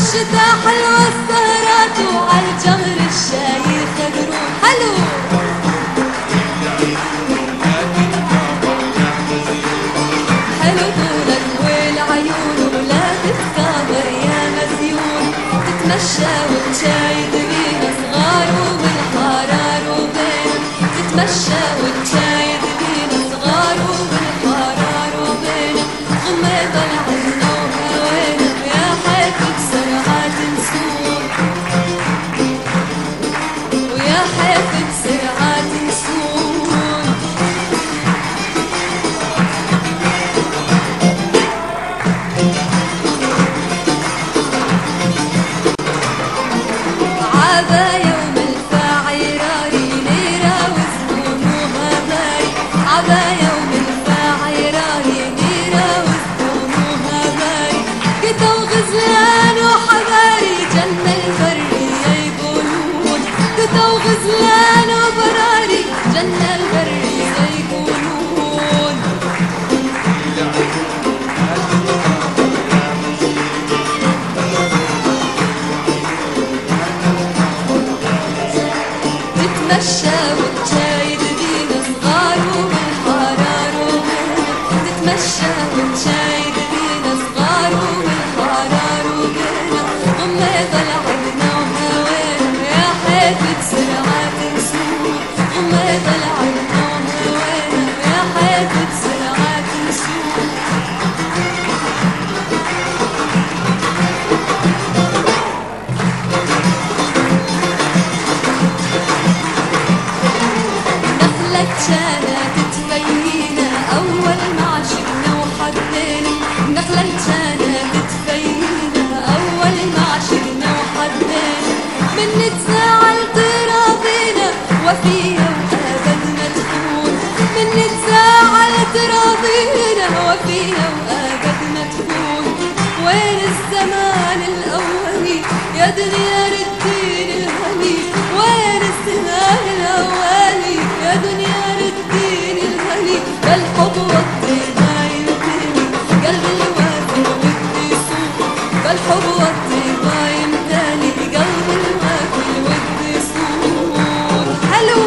الشتا حلوة السهرات وعالجمر الشاي يخدرون. حلو حلو طولك والعيون ولا تتكابر يا مزيون، تتمشى وتشايد بينا صغار وبالحرار وبين، تتمشى وتشايد بينا صغار وبالحرار وبين، غمض العين وهوانا يا حيف بسرعة تنسون، ويا حيف بسرعة تنسون. عباية وملفعيراري ليرة وزبونوها باري، عباية وملفعيراري ليرة وزبونوها باري، قطا وغزلان وحباري جنة البرية يقولون، قطا وغزلان وبراري جنة البرية يقولون. تتمشى وتشايد بينا صغار وبالحرار وبين، تتمشى وتشايد بينا صغار وبالحرار وبين، غمض العين وهوانا يا حيف بسرعة تنسون، غمض العين وهوانا يا حيف بسرعة تنسون. نخلة كانت تفينا أول ما عشقنا وحبينا، نخلة كانت تفينا أول ما عشقنا وحبينا، من نتزاعل تراضينا وفيها وأبد ما تكون، من نتزاعل تراضينا وفيها وأبد ما تكون. وين الزمان الأولي يا دنيا ردين الهني، وين الزمان الأولي يا دنيا ردين الهني، بالحب والطيبة يمتلي قلبي الوافي ودي يصوم، بالحب والطيبة يمتلي قلبي الوافي ودي يصوم. حلو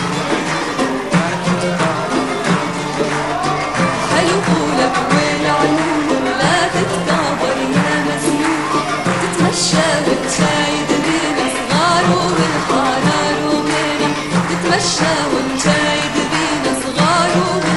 حلو طولك والعيون ولا تتكابر يا مزيون، تتمشى وتشايد بينا صغار وبالحرار وبين، تتمشى وتشايد بينا صغار وبالحرار